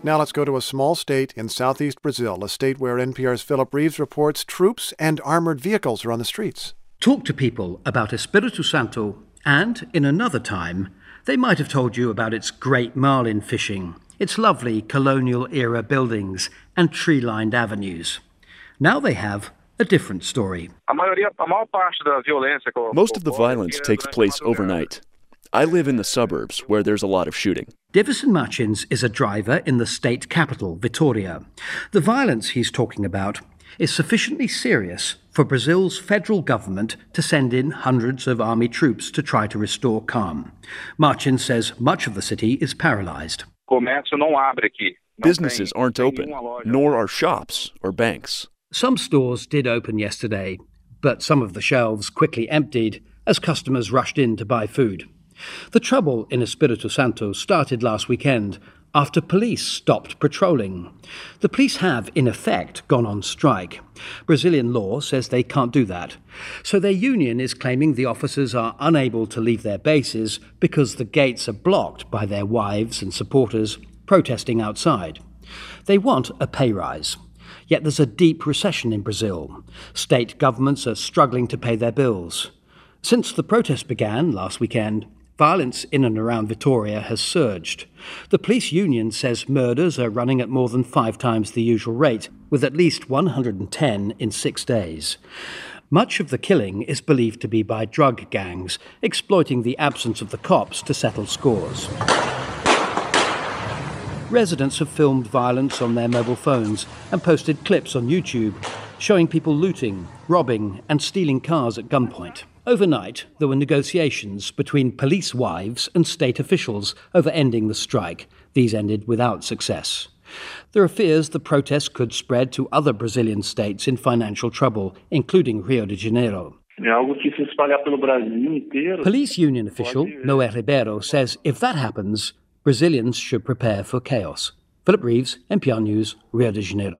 Now let's go to a small state in southeast Brazil, a state where NPR's Philip Reeves reports troops and armored vehicles are on the streets. Talk to people about Espírito Santo, and in another time, they might have told you about its great marlin fishing, its lovely colonial-era buildings and tree-lined avenues. Now they have a different story. Most of the violence takes place overnight. I live in the suburbs where there's a lot of shooting. Divison Martins is a driver in the state capital, Vitória. The violence he's talking about is sufficiently serious for Brazil's federal government to send in hundreds of army troops to try to restore calm. Martins says much of the city is paralyzed. Businesses aren't open, nor are shops or banks. Some stores did open yesterday, but some of the shelves quickly emptied as customers rushed in to buy food. The trouble in Espírito Santo started last weekend after police stopped patrolling. The police have, in effect, gone on strike. Brazilian law says they can't do that. So their union is claiming the officers are unable to leave their bases because the gates are blocked by their wives and supporters protesting outside. They want a pay rise. Yet there's a deep recession in Brazil. State governments are struggling to pay their bills. Since the protest began last weekend, violence in and around Vitória has surged. The police union says murders are running at more than 5 times the usual rate, with at least 110 in 6 days. Much of the killing is believed to be by drug gangs, exploiting the absence of the cops to settle scores. Residents have filmed violence on their mobile phones and posted clips on YouTube, showing people looting, robbing and stealing cars at gunpoint. Overnight, there were negotiations between police wives and state officials over ending the strike. These ended without success. There are fears the protests could spread to other Brazilian states in financial trouble, including Rio de Janeiro. Police union official Noé Ribeiro says if that happens, Brazilians should prepare for chaos. Philip Reeves, NPR News, Rio de Janeiro.